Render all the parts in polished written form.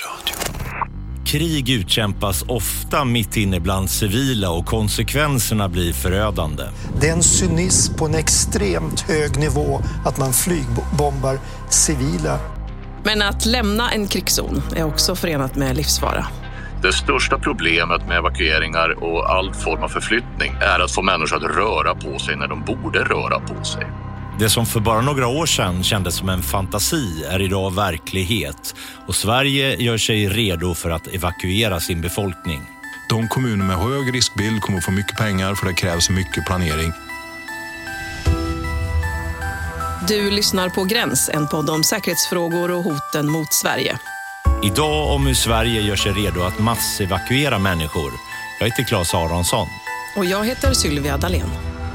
Radio. Krig utkämpas ofta mitt inne bland civila och konsekvenserna blir förödande. Det är en cynism på en extremt hög nivå att man flygbombar civila. Men att lämna en krigszon är också förenat med livsfara. Det största problemet med evakueringar och all form av förflyttning är att få människor att röra på sig när de borde röra på sig. Det som för bara några år sedan kändes som en fantasi är idag verklighet. Och Sverige gör sig redo för att evakuera sin befolkning. De kommuner med hög riskbild kommer att få mycket pengar för det krävs mycket planering. Du lyssnar på Gräns, en podd om säkerhetsfrågor och hoten mot Sverige. Idag om hur Sverige gör sig redo att massevakuera människor. Jag heter Claes Aronsson. Och jag heter Sylvia Dahlén.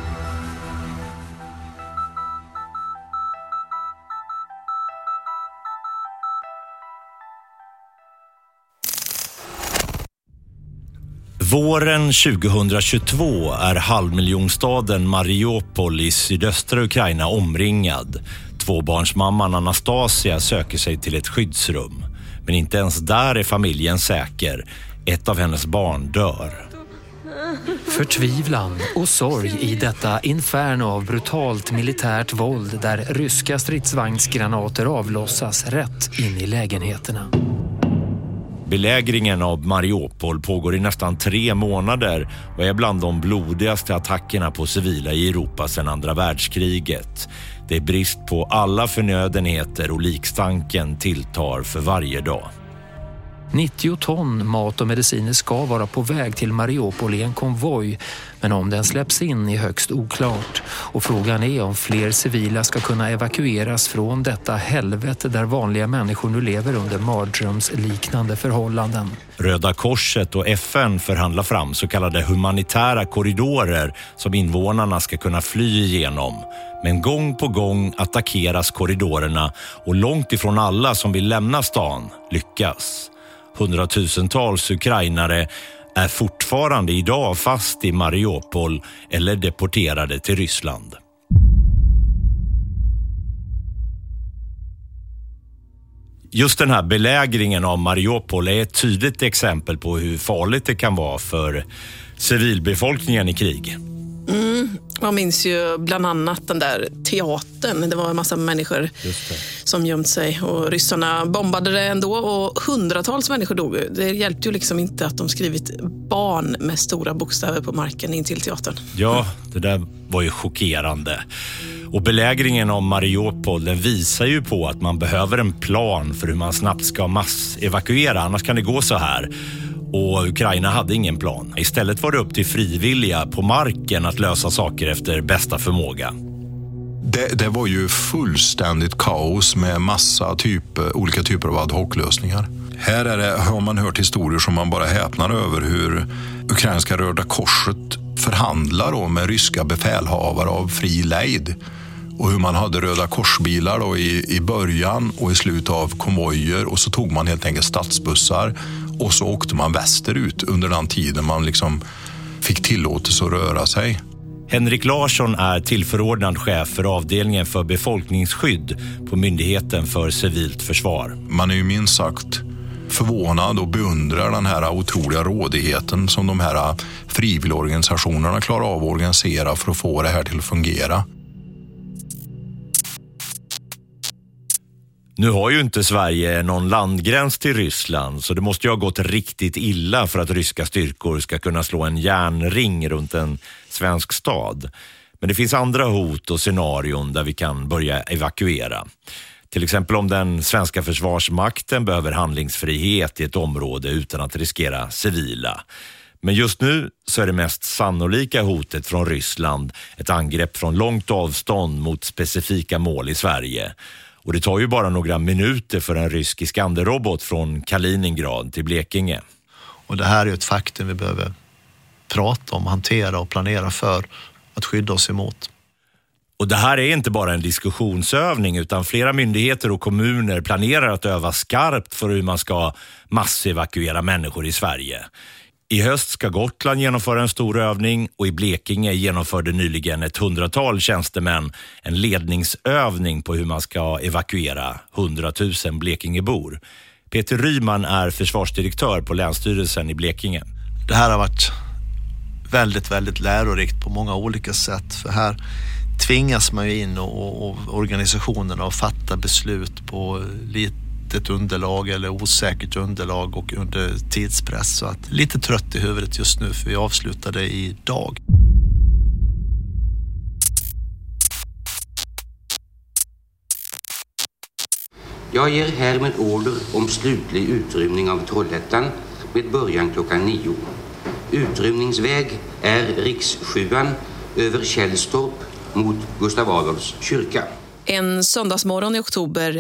Våren 2022 är halvmiljonstaden Mariupol i sydöstra Ukraina omringad. Tvåbarnsmamman Anastasia söker sig till ett skyddsrum. Men inte ens där är familjen säker. Ett av hennes barn dör. Förtvivlan och sorg i detta inferno av brutalt militärt våld där ryska stridsvagnsgranater avlossas rätt in i lägenheterna. Belägringen av Mariupol pågår i nästan 3 månader och är bland de blodigaste attackerna på civila i Europa sedan andra världskriget. Det är brist på alla förnödenheter och likstanken tilltar för varje dag. 90 ton mat och mediciner ska vara på väg till Mariupol i en konvoj, men om den släpps in är högst oklart. Och frågan är om fler civila ska kunna evakueras från detta helvete där vanliga människor nu lever under mardrömsliknande förhållanden. Röda Korset och FN förhandlar fram så kallade humanitära korridorer som invånarna ska kunna fly igenom. Men gång på gång attackeras korridorerna och långt ifrån alla som vill lämna stan lyckas. Hundratusentals ukrainare är fortfarande idag fast i Mariupol eller deporterade till Ryssland. Just den här belägringen av Mariupol är ett tydligt exempel på hur farligt det kan vara för civilbefolkningen i krig. Man minns ju bland annat den där teatern. Det var en massa människor som gömt sig och ryssarna bombade det ändå och hundratals människor dog. Det hjälpte ju liksom inte att de skrivit barn med stora bokstäver på marken in till teatern. Ja, det där var ju chockerande. Och belägringen av Mariupol den visar ju på att man behöver en plan för hur man snabbt ska massevakuera, annars kan det gå så här. Och Ukraina hade ingen plan. Istället var det upp till frivilliga på marken att lösa saker efter bästa förmåga. Det var ju fullständigt kaos med olika typer av ad hoc-lösningar. Här har man hört historier som man bara häpnar över hur ukrainska Röda Korset förhandlar då med ryska befälhavare av fri lejd. Och hur man hade Röda korsbilar då i början och i slutet av konvojer och så tog man helt enkelt stadsbussar och så åkte man västerut under den tiden man liksom fick tillåtelse att röra sig. Henrik Larsson är tillförordnad chef för avdelningen för befolkningsskydd på Myndigheten för civilt försvar. Man är ju minst sagt förvånad och beundrar den här otroliga rådigheten som de här frivilligorganisationerna klarar av att organisera för att få det här till att fungera. Nu har ju inte Sverige någon landgräns till Ryssland så det måste ju ha gått riktigt illa för att ryska styrkor ska kunna slå en järnring runt en svensk stad. Men det finns andra hot och scenarion där vi kan börja evakuera. Till exempel om den svenska försvarsmakten behöver handlingsfrihet i ett område utan att riskera civila. Men just nu så är det mest sannolika hotet från Ryssland ett angrepp från långt avstånd mot specifika mål i Sverige. Och det tar ju bara några minuter för en rysk Iskander-robot från Kaliningrad till Blekinge. Och det här är ett faktum vi behöver prata om, hantera och planera för att skydda oss emot. Och det här är inte bara en diskussionsövning utan flera myndigheter och kommuner planerar att öva skarpt för hur man ska massevakuera människor i Sverige. I höst ska Gotland genomföra en stor övning och i Blekinge genomförde nyligen ett 100-tal tjänstemän en ledningsövning på hur man ska evakuera 100 000 blekingebor. Peter Ryman är försvarsdirektör på Länsstyrelsen i Blekinge. Det här har varit väldigt, väldigt lärorikt på många olika sätt. För här tvingas man ju in och organisationerna att fatta beslut på litet underlag eller osäkert underlag och under tidspress. Så att lite trött i huvudet just nu, för vi avslutade idag. Jag ger härmed order om slutlig utrymning av Trollhättan med början klockan 9. Utrymningsväg är Riks-7 över Källstorp mot Gustav Adolfs kyrka. En söndagsmorgon i oktober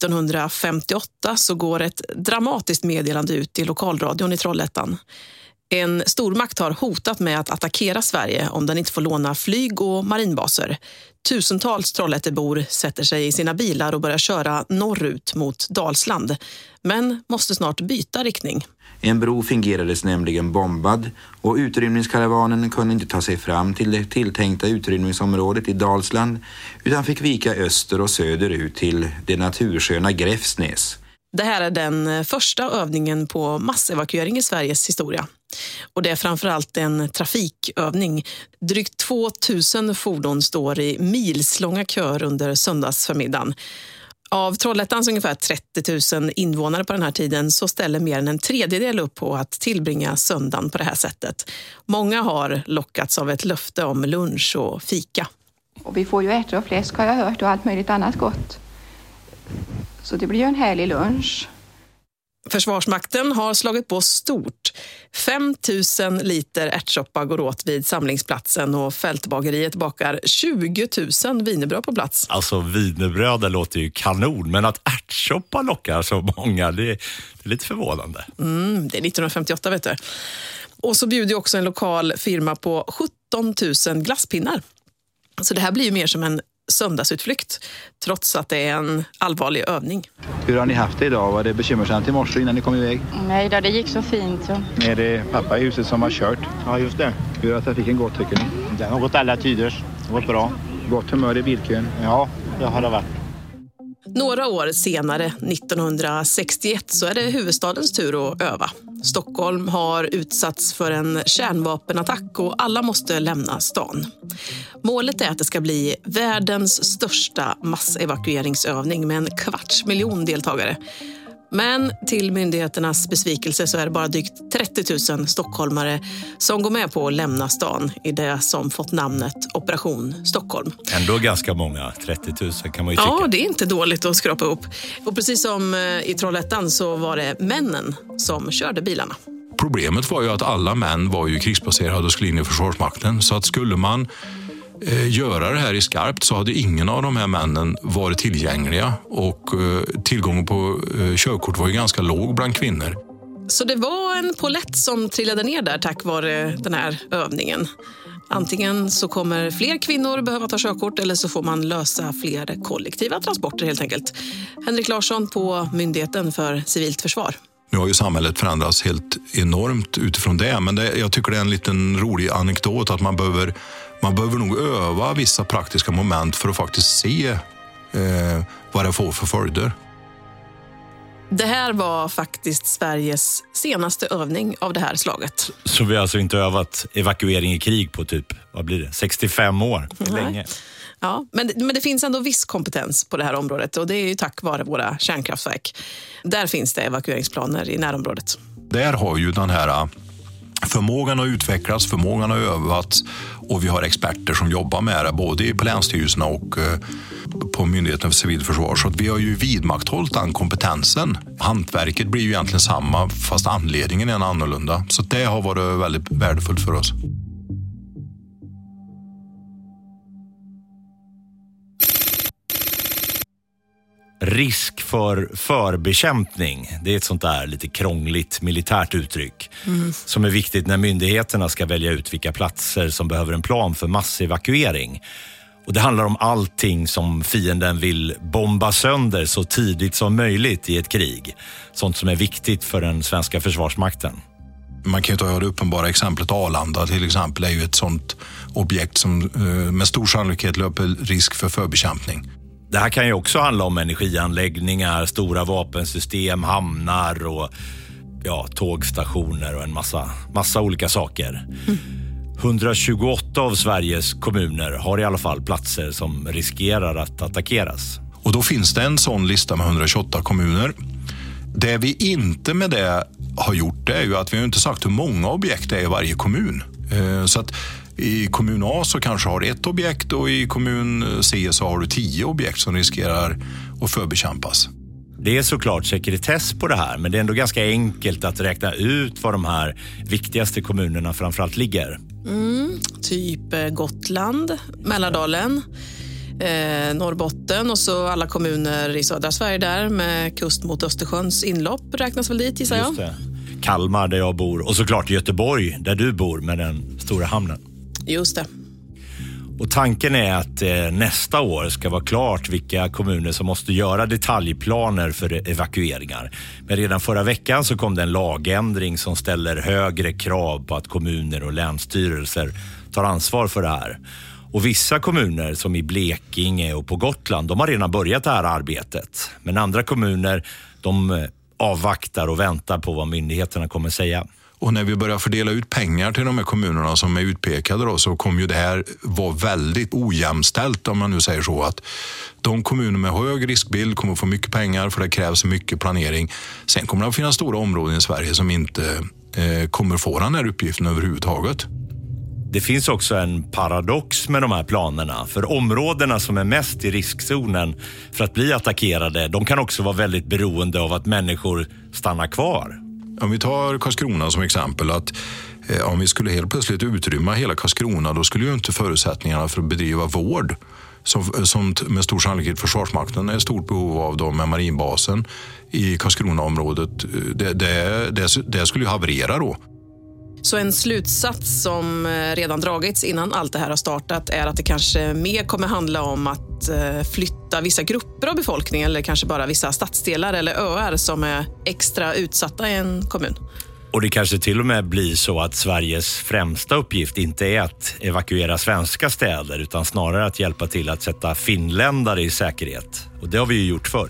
1958 så går ett dramatiskt meddelande ut i lokalradion i Trollhättan. En stormakt har hotat med att attackera Sverige om den inte får låna flyg- och marinbaser. Tusentals Trollhättebor sätter sig i sina bilar och börjar köra norrut mot Dalsland, men måste snart byta riktning. En bro fingerades nämligen bombad och utrymningskaravanen kunde inte ta sig fram till det tilltänkta utrymningsområdet i Dalsland utan fick vika öster och söderut till det natursköna Gräfsnäs. Det här är den första övningen på massevakuering i Sveriges historia. Och det är framförallt en trafikövning. Drygt 2000 fordon står i milslånga kör under söndagsförmiddagen. Av Trollhättans ungefär 30 000 invånare på den här tiden så ställer mer än en tredjedel upp på att tillbringa söndagen på det här sättet. Många har lockats av ett löfte om lunch och fika. Och vi får ju ärtor och fläsk har jag hört och allt möjligt annat gott. Så det blir ju en härlig lunch. Försvarsmakten har slagit på stort. 5 000 liter ärtsoppa går åt vid samlingsplatsen och fältbageriet bakar 20 000 wienerbröd på plats. Alltså wienerbröd låter ju kanon, men att ärtsoppa lockar så många, det är lite förvånande. Det är 1958 vet du. Och så bjuder också en lokal firma på 17 000 glasspinnar. Så det här blir ju mer som en söndagsutflykt, trots att det är en allvarlig övning. Hur har ni haft det idag? Var det bekymmersamt i morse innan ni kom iväg? Nej, det gick så fint. Så. Är det pappa i huset som har kört? Ja, just det. Hur har trafiken gått tycker ni? Den har gått alla tider. Det har gått bra. Gott humör i bilkön? Ja, det har det varit. Några år senare, 1961, så är det huvudstadens tur att öva. Stockholm har utsatts för en kärnvapenattack och alla måste lämna stan. Målet är att det ska bli världens största massevakueringsövning med 250 000 deltagare. Men till myndigheternas besvikelse så är det bara drygt 30 000 stockholmare som går med på att lämna stan i det som fått namnet Operation Stockholm. Ändå ganska många, 30 000 kan man ju tycka. Ja, det är inte dåligt att skrapa upp. Och precis som i Trollhättan så var det männen som körde bilarna. Problemet var ju att alla män var ju krigsbaserade och skulle in i Försvarsmakten. Så att skulle man göra det här i skarpt så hade ingen av de här männen varit tillgängliga. Och tillgången på körkort var ju ganska låg bland kvinnor. Så det var en polett som trillade ner där tack vare den här övningen. Antingen så kommer fler kvinnor behöva ta körkort eller så får man lösa fler kollektiva transporter helt enkelt. Henrik Larsson på Myndigheten för civilt försvar. Nu har ju samhället förändrats helt enormt utifrån det, men jag tycker det är en liten rolig anekdot att man behöver nog öva vissa praktiska moment för att faktiskt se vad det får för följder. Det här var faktiskt Sveriges senaste övning av det här slaget. Så vi har alltså inte övat evakuering i krig på typ, vad blir det, 65 år? Länge. Ja, men det finns ändå viss kompetens på det här området och det är ju tack vare våra kärnkraftverk. Där finns det evakueringsplaner i närområdet. Där har ju den här förmågan att utvecklas, förmågan att övats och vi har experter som jobbar med det både på länsstyrelserna och på Myndigheten för civilt försvar. Så att vi har ju vidmakthållit den kompetensen. Hantverket blir ju egentligen samma fast anledningen är annorlunda. Så det har varit väldigt värdefullt för oss. Risk för förbekämpning, det är ett sånt där lite krångligt militärt uttryck som är viktigt när myndigheterna ska välja ut vilka platser som behöver en plan för massevakuering. Och det handlar om allting som fienden vill bomba sönder så tidigt som möjligt i ett krig. Sånt som är viktigt för den svenska försvarsmakten. Man kan ju ta det uppenbara exemplet Arlanda till exempel är ju ett sånt objekt som med stor sannolikhet löper risk för förbekämpning. Det här kan ju också handla om energianläggningar, stora vapensystem, hamnar och tågstationer och en massa olika saker. 128 av Sveriges kommuner har i alla fall platser som riskerar att attackeras. Och då finns det en sån lista med 128 kommuner. Det vi inte med det har gjort, det är ju att vi har inte sagt hur många objekt det är i varje kommun. Så att i kommun A så kanske har ett objekt och i kommun C så har du 10 objekt som riskerar att förbekämpas. Det är såklart sekretess på det här, men det är ändå ganska enkelt att räkna ut var de här viktigaste kommunerna framförallt ligger. Typ Gotland, Mälardalen, Norrbotten och så alla kommuner i södra Sverige där med kust mot Östersjöns inlopp räknas väl dit, gissar jag. Just det. Kalmar där jag bor och såklart Göteborg där du bor med den stora hamnen. Just det. Och tanken är att nästa år ska vara klart vilka kommuner som måste göra detaljplaner för evakueringar. Men redan förra veckan så kom det en lagändring som ställer högre krav på att kommuner och länsstyrelser tar ansvar för det här. Och vissa kommuner som i Blekinge och på Gotland, de har redan börjat det här arbetet. Men andra kommuner, de avvaktar och väntar på vad myndigheterna kommer säga. Och när vi börjar fördela ut pengar till de här kommunerna som är utpekade då, så kommer ju det här vara väldigt ojämställt, om man nu säger så, att de kommuner med hög riskbild kommer få mycket pengar för det krävs mycket planering. Sen kommer det att finnas stora områden i Sverige som inte kommer få den här uppgiften överhuvudtaget. Det finns också en paradox med de här planerna. För områdena som är mest i riskzonen för att bli attackerade, de kan också vara väldigt beroende av att människor stannar kvar. Om vi tar Karlskrona som exempel, att om vi skulle helt plötsligt utrymma hela Karlskrona, då skulle ju inte förutsättningarna för att bedriva vård som med stor sannolikhet Försvarsmakten är stort behov av dem med marinbasen i Karlskronaområdet, det skulle ju haverera då. Så en slutsats som redan dragits innan allt det här har startat är att det kanske mer kommer handla om att flytta vissa grupper av befolkningen eller kanske bara vissa stadsdelar eller öar som är extra utsatta i en kommun. Och det kanske till och med blir så att Sveriges främsta uppgift inte är att evakuera svenska städer utan snarare att hjälpa till att sätta finländare i säkerhet. Och det har vi ju gjort förr.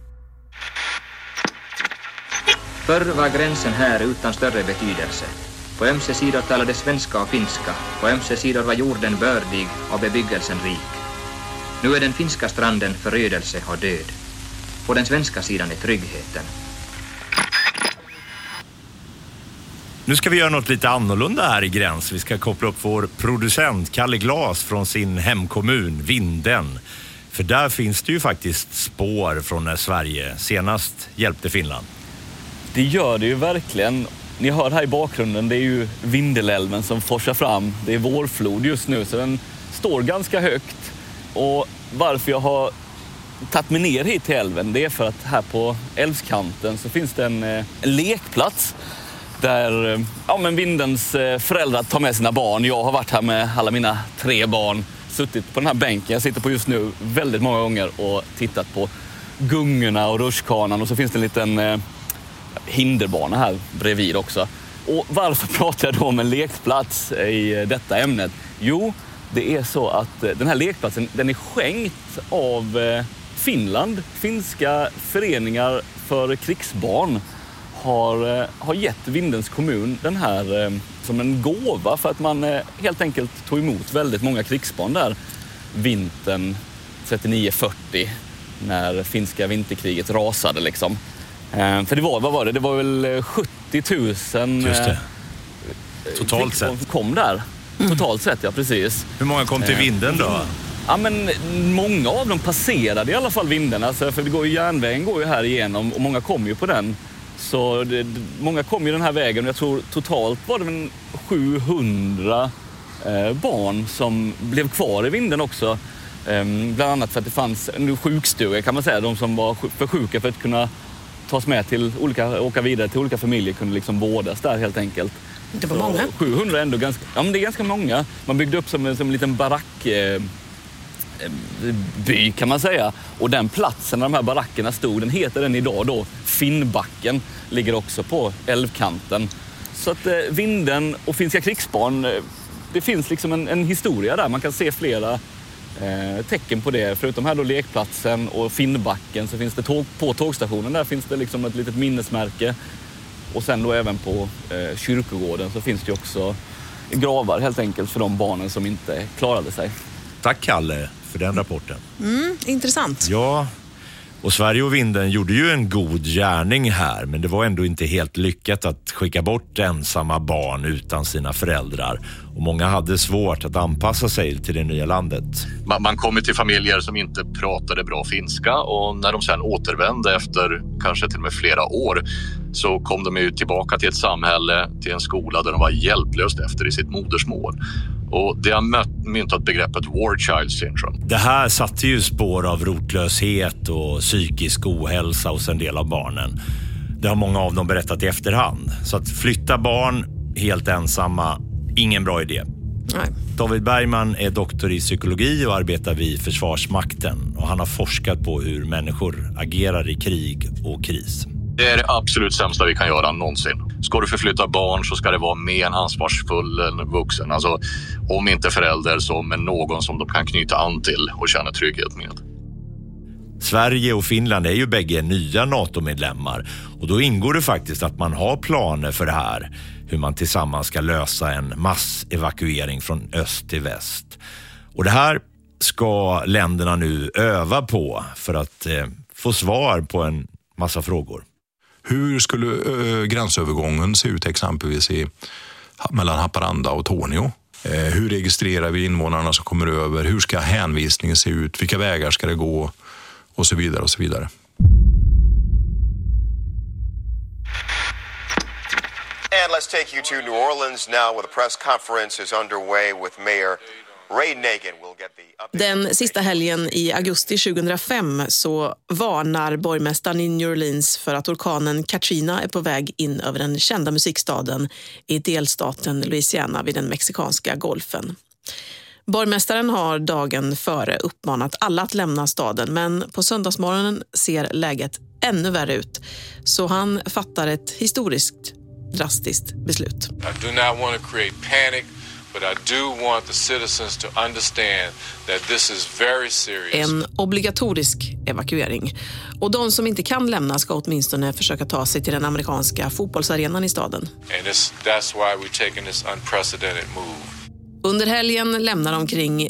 Förr var gränsen här utan större betydelse. På ömse sidor talade svenska och finska. På ömse sidor var jorden bördig och bebyggelsen rik. Nu är den finska stranden förödelse och död. På den svenska sidan är tryggheten. Nu ska vi göra något lite annorlunda här i Gräns. Vi ska koppla upp vår producent Kalle Glas från sin hemkommun Vinden. För där finns det ju faktiskt spår från när Sverige senast hjälpte Finland. Det gör det ju verkligen. Ni hör här i bakgrunden, det är ju Vindelälven som forsar fram. Det är vårflod just nu så den står ganska högt. Och varför jag har tagit mig ner hit till älven, det är för att här på älvskanten så finns det en lekplats där Vindens föräldrar tar med sina barn. Jag har varit här med alla mina 3 barn, suttit på den här bänken jag sitter på just nu väldigt många gånger och tittat på gungorna och rutschkanan och så finns det en liten hinderbana här bredvid också. Och varför pratar jag då om en lekplats i detta ämnet? Jo, det är så att den här lekplatsen den är skänkt av Finland. Finska föreningar för krigsbarn har gett Vindens kommun den här som en gåva för att man helt enkelt tog emot väldigt många krigsbarn där vintern 39-40 när finska vinterkriget rasade liksom. För det var, vad var det? Det var väl 70 000 Just det. Totalt sett. Kom där. Totalt sett, ja precis. Hur många kom till Vinden då? Ja, men många av dem passerade i alla fall Vinden. Alltså, för järnvägen går ju här igenom och många kom ju på den. Så många kom ju den här vägen. Jag tror totalt var det 700 barn som blev kvar i Vinden också. Bland annat för att det fanns en sjukstuga kan man säga. De som var för sjuka för att kunna tas med till åka vidare till olika familjer kunde liksom vårdas där helt enkelt. Det var många. 700 är ändå ganska, ja men det är ganska många. Man byggde upp som en liten barackby kan man säga. Och den platsen där de här barackerna stod, den heter den idag då Finnbacken, ligger också på älvkanten. Så att Vinden och finska krigsbarn, det finns liksom en historia där. Man kan se flera tecken på det. Förutom här då lekplatsen och Finnbacken så finns det på tågstationen där finns det liksom ett litet minnesmärke. Och sen då även på kyrkogården så finns det också gravar helt enkelt för de barnen som inte klarade sig. Tack Kalle för den rapporten. Intressant. Ja, och Sverige och Vinden gjorde ju en god gärning här, men det var ändå inte helt lyckat att skicka bort ensamma barn utan sina föräldrar. Och många hade svårt att anpassa sig till det nya landet. Man kommer till familjer som inte pratade bra finska, och när de sen återvände efter kanske till och med flera år så kom de ju tillbaka till ett samhälle, till en skola där de var hjälplöst efter i sitt modersmål. Och det har myntat begreppet War Child Syndrome. Det här satte ju spår av rotlöshet och psykisk ohälsa hos en del av barnen. Det har många av dem berättat i efterhand. Så att flytta barn helt ensamma, ingen bra idé. Nej. David Bergman är doktor i psykologi och arbetar vid Försvarsmakten. Och han har forskat på hur människor agerar i krig och kris. Det är det absolut sämsta vi kan göra någonsin. Ska du förflytta barn så ska det vara med en ansvarsfull vuxen. Alltså om inte förälder så med någon som de kan knyta an till och känna trygghet med. Sverige och Finland är ju bägge nya NATO-medlemmar. Och då ingår det faktiskt att man har planer för det här. Hur man tillsammans ska lösa en massevakuering från öst till väst. Och det här ska länderna nu öva på för att få svar på en massa frågor. Hur skulle gränsövergången se ut exempelvis mellan Haparanda och Tornio? Hur registrerar vi invånarna som kommer över? Hur ska hänvisningen se ut? Vilka vägar ska det gå? Och så vidare och så vidare. And let's take you to New Orleans now where the press conference is underway with Mayor Ray Nagin. We'll get the Den sista helgen i augusti 2005 så varnar borgmästaren i New Orleans för att orkanen Katrina är på väg in över den kända musikstaden i delstaten Louisiana vid den mexikanska golfen. Borgmästaren har dagen före uppmanat alla att lämna staden, men på söndagsmorgonen ser läget ännu värre ut. Så han fattar ett historiskt drastiskt beslut. I do not want to create panic, but I do want the citizens to understand that this is very serious. En obligatorisk evakuering. Och de som inte kan lämna ska åtminstone försöka ta sig till den amerikanska fotbollsarenan i staden. And that's why we're taking this unprecedented move. Under helgen lämnar omkring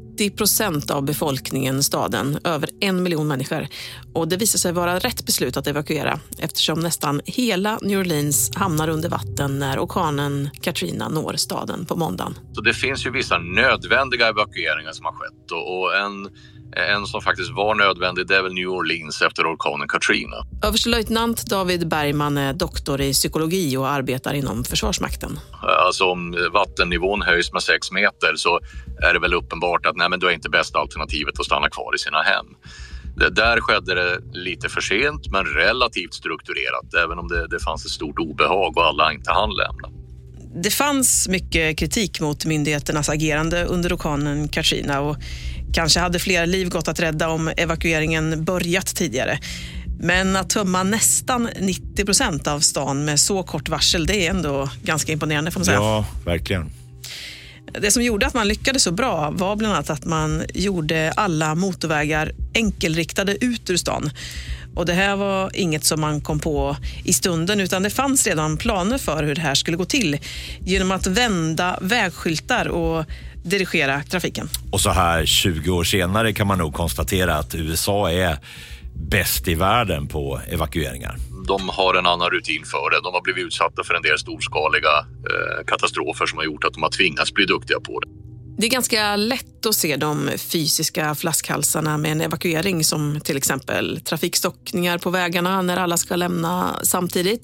90% av befolkningen staden, över 1 miljon människor. Och det visar sig vara rätt beslut att evakuera eftersom nästan hela New Orleans hamnar under vatten när orkanen Katrina når staden på måndagen. Så det finns ju vissa nödvändiga evakueringar som har skett, och en som faktiskt var nödvändig, det är väl New Orleans efter orkanen Katrina. Överstelöjtnant David Bergman är doktor i psykologi och arbetar inom Försvarsmakten. Alltså om vattennivån höjs med 6 meter så är det väl uppenbart att nej, men då är inte bästa alternativet att stanna kvar i sina hem. Där skedde det lite för sent men relativt strukturerat, även om det fanns ett stort obehag och alla inte hann lämna. Det fanns mycket kritik mot myndigheternas agerande under orkanen Katrina och kanske hade fler liv gått att rädda om evakueringen börjat tidigare. Men att tömma nästan 90% av stan med så kort varsel, det är ändå ganska imponerande får man säga. Ja, verkligen. Det som gjorde att man lyckades så bra var bland annat att man gjorde alla motorvägar enkelriktade ut ur stan. Och det här var inget som man kom på i stunden utan det fanns redan planer för hur det här skulle gå till genom att vända vägskyltar och dirigera trafiken. Och så här 20 år senare kan man nog konstatera att USA är bäst i världen på evakueringar. De har en annan rutin för det. De har blivit utsatta för en del storskaliga katastrofer som har gjort att de har tvingats bli duktiga på det. Det är ganska lätt att se de fysiska flaskhalsarna med en evakuering som till exempel trafikstockningar på vägarna när alla ska lämna samtidigt.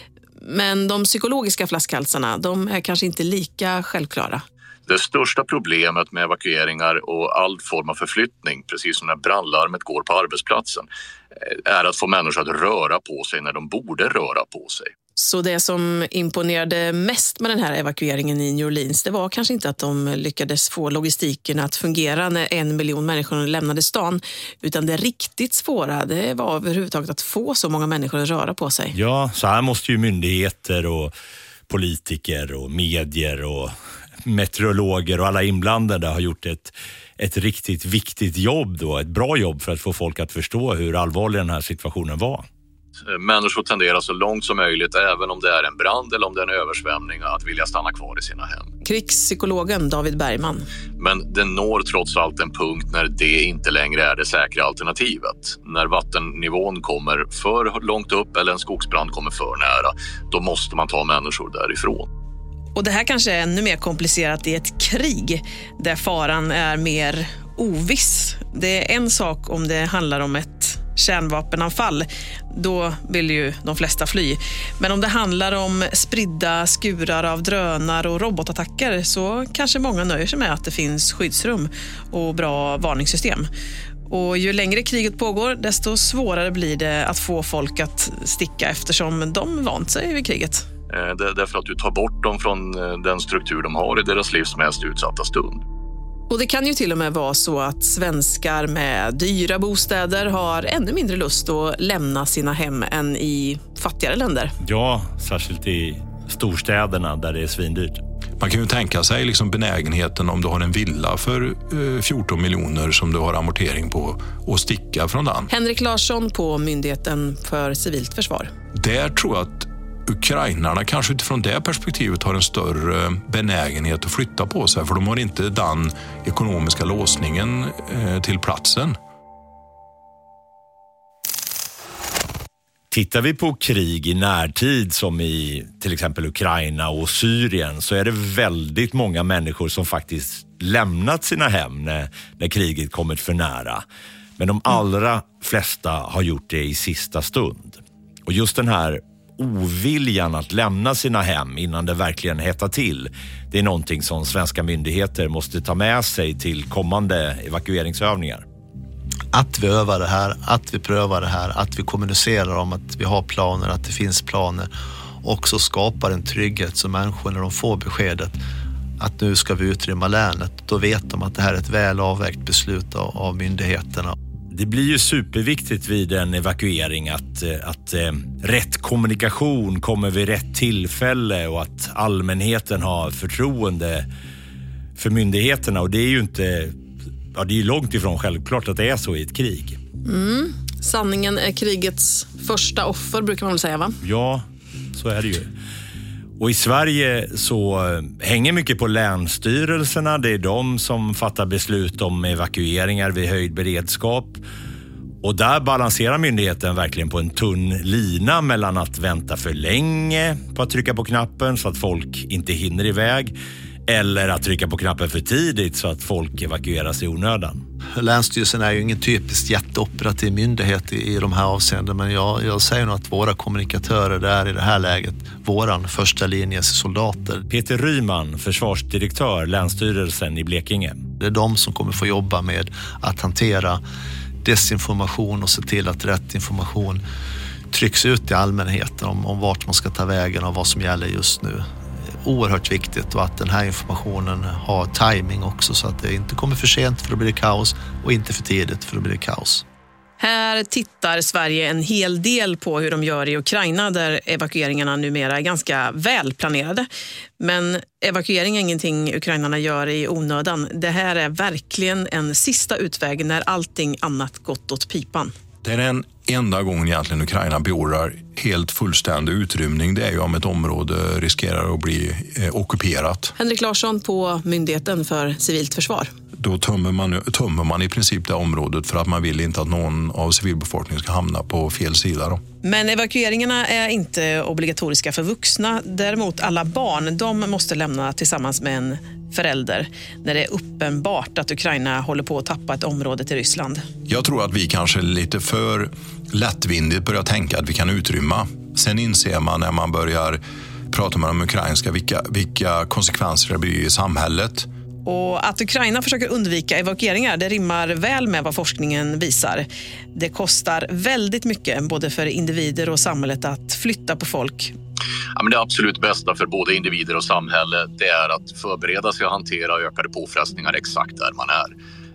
Men de psykologiska flaskhalsarna, de är kanske inte lika självklara. Det största problemet med evakueringar och all form av förflyttning, precis som när brandlarmet går på arbetsplatsen, är att få människor att röra på sig när de borde röra på sig. Så det som imponerade mest med den här evakueringen i New Orleans, det var kanske inte att de lyckades få logistiken att fungera när 1 miljon människor lämnade stan, utan det riktigt svåra, det var överhuvudtaget att få så många människor att röra på sig. Ja, så här måste ju myndigheter och politiker och medier och meteorologer och alla inblandade har gjort ett riktigt viktigt jobb då, ett bra jobb för att få folk att förstå hur allvarlig den här situationen var. Människor tenderar så långt som möjligt, även om det är en brand eller om det är en översvämning, att vilja stanna kvar i sina hem. Krigspsykologen David Bergman. Men det når trots allt en punkt när det inte längre är det säkra alternativet. När vattennivån kommer för långt upp eller en skogsbrand kommer för nära, då måste man ta människor därifrån. Och det här kanske är ännu mer komplicerat i ett krig där faran är mer oviss. Det är en sak om det handlar om ett kärnvapenanfall. Då vill ju de flesta fly. Men om det handlar om spridda skurar av drönare och robotattacker så kanske många nöjer sig med att det finns skyddsrum och bra varningssystem. Och ju längre kriget pågår, desto svårare blir det att få folk att sticka eftersom de vant sig vid kriget. Därför att du tar bort dem från den struktur de har i deras livs mest utsatta stund. Och det kan ju till och med vara så att svenskar med dyra bostäder har ännu mindre lust att lämna sina hem än i fattigare länder. Ja, särskilt i storstäderna där det är svindyrt. Man kan ju tänka sig liksom benägenheten om du har en villa för 14 miljoner som du har amortering på och sticka från den. Henrik Larsson på Myndigheten för civilt försvar. Där tror jag att ukrainarna kanske utifrån det perspektivet har en större benägenhet att flytta på sig, för de har inte den ekonomiska låsningen till platsen. Tittar vi på krig i närtid som i till exempel Ukraina och Syrien så är det väldigt många människor som faktiskt lämnat sina hem när kriget kommit för nära. Men de allra flesta har gjort det i sista stund. Och just den här oviljan att lämna sina hem innan det verkligen hettar till, det är någonting som svenska myndigheter måste ta med sig till kommande evakueringsövningar. Att vi övar det här, att vi prövar det här, att vi kommunicerar om att vi har planer, att det finns planer, också skapar en trygghet så människor när de får beskedet att nu ska vi utrymma länet, då vet de att det här är ett väl avvägt beslut av myndigheterna. Det blir ju superviktigt vid en evakuering att rätt kommunikation kommer vid rätt tillfälle och att allmänheten har förtroende för myndigheterna, och det är ju inte, ja, det är långt ifrån självklart att det är så i ett krig. Sanningen är krigets första offer, brukar man väl säga, va? Ja, så är det ju. Och i Sverige så hänger mycket på länsstyrelserna. Det är de som fattar beslut om evakueringar vid höjd beredskap. Och där balanserar myndigheten verkligen på en tunn lina mellan att vänta för länge på att trycka på knappen så att folk inte hinner iväg, eller att trycka på knappen för tidigt så att folk evakueras i onödan. Länsstyrelsen är ju ingen typiskt jätteoperativ myndighet i de här avseenden, men jag säger nog att våra kommunikatörer där i det här läget, våran första linjes soldater. Peter Ryman, försvarsdirektör, Länsstyrelsen i Blekinge. Det är de som kommer få jobba med att hantera desinformation och se till att rätt information trycks ut i allmänheten om vart man ska ta vägen och vad som gäller just nu. Oerhört viktigt, och att den här informationen har timing också så att det inte kommer för sent för då blir det kaos och inte för tidigt för då blir det kaos. Här tittar Sverige en hel del på hur de gör i Ukraina där evakueringarna numera är ganska välplanerade. Men evakuering är ingenting ukrainarna gör i onödan. Det här är verkligen en sista utväg när allting annat gått åt pipan. Det är den enda gången egentligen Ukraina beordrar helt fullständig utrymning. Det är ju om ett område riskerar att bli ockuperat. Henrik Larsson på Myndigheten för civilt försvar. Då tömmer man i princip det området för att man vill inte att någon av civilbefolkningen ska hamna på fel sida då. Men evakueringarna är inte obligatoriska för vuxna. Däremot alla barn, de måste lämna tillsammans med en förälder när det är uppenbart att Ukraina håller på att tappa ett område till Ryssland. Jag tror att vi kanske lite för lättvindigt börjar tänka att vi kan utrymma. Sen inser man när man börjar prata med de ukrainska vilka konsekvenser det blir i samhället. Och att Ukraina försöker undvika evakueringar, det rimmar väl med vad forskningen visar. Det kostar väldigt mycket både för individer och samhället att flytta på folk. Ja, men det absolut bästa för både individer och samhälle, det är att förbereda sig och hantera ökade påfrestningar exakt där man är.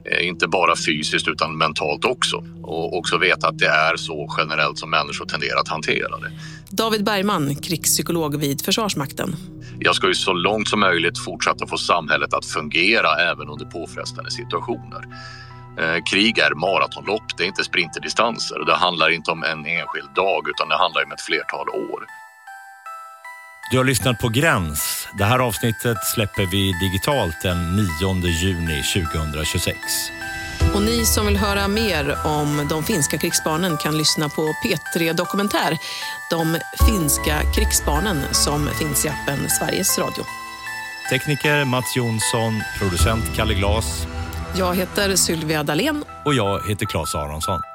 Inte bara fysiskt utan mentalt också. Och också veta att det är så generellt som människor tenderar att hantera det. David Bergman, krigspsykolog vid Försvarsmakten. Jag ska ju så långt som möjligt fortsätta få samhället att fungera även under påfrestande situationer. Krig är maratonlopp, det är inte sprinterdistanser. Det handlar inte om en enskild dag utan det handlar om ett flertal år. Du har lyssnat på Gräns. Det här avsnittet släpper vi digitalt den 9 juni 2026. Och ni som vill höra mer om de finska krigsbarnen kan lyssna på P3 Dokumentär. De finska krigsbarnen som finns i appen Sveriges Radio. Tekniker Mats Jonsson, producent Kalle Glas. Jag heter Sylvia Dalén. Och jag heter Claes Aronsson.